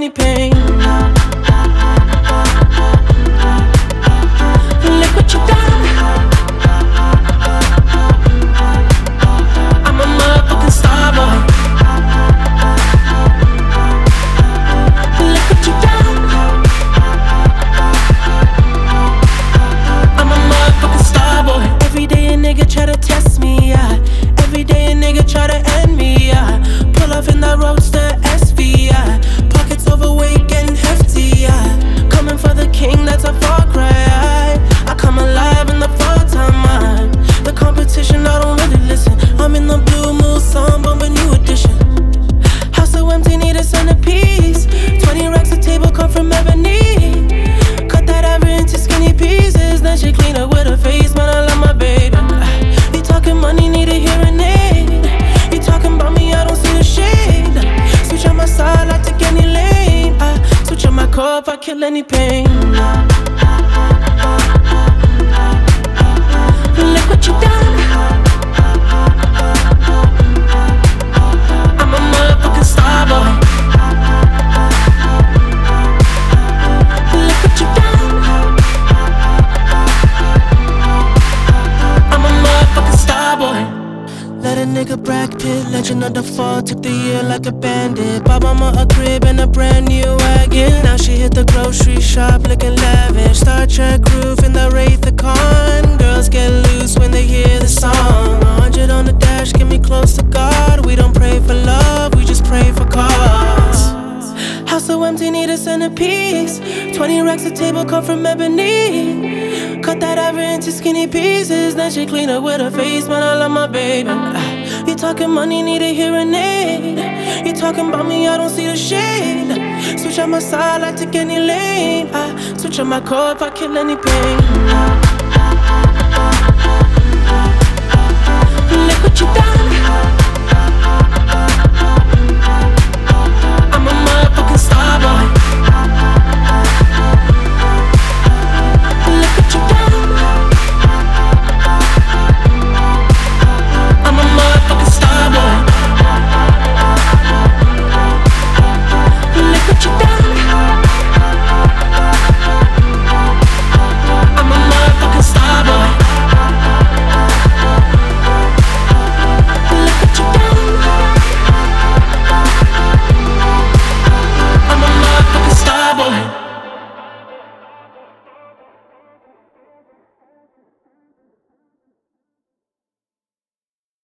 any pain. Look what you done. I'm a motherfucking star boy. Look what you done. I'm a motherfucking star boy. Every day a nigga try to test me, yeah. Every day a nigga try to end me, yeah. Pull off in that roadster SV, yeah. Pockets overweight, getting hefty, yeah. Coming for the king, that's a far cry. I come alive in the fall time, man. The competition, I don't really listen. I'm in the blue mood, song, bumping new edition. House so empty, need a centerpiece. 20 racks a table, come from ebony. Cut that average into skinny pieces. Then she clean up with her face, man, I love my baby. You talking money, need a hearing aid. You talking about me, I don't see the shade. Switch on my side, I take any lane. I switch on my core if I kill any pain. Look what you done. I'm a motherfucking star boy. Look what you done. I'm a motherfucking star boy. Let a nigga Brad Pitt, legend of the fall, took the year like a bandit. Bought mama a crib and a brand new wagon. Now she hit the grocery shop looking lavish. Star Trek roof in the Wraith the Con. Girls get loose when they hear the song. 100 on the dash, get me close to God. We don't pray for love, we just pray for cause. House so empty, need a centerpiece. 20 racks a table, come from ebony. Cut that average into skinny pieces. Then she clean up with her face, man, I love my baby. You talking money, need a hearing aid. You talking about me, I don't see the shade. Switch on my side, I take any lane. I switch on my core if I kill any pain. Look what you done. I'm a motherfucking star boy.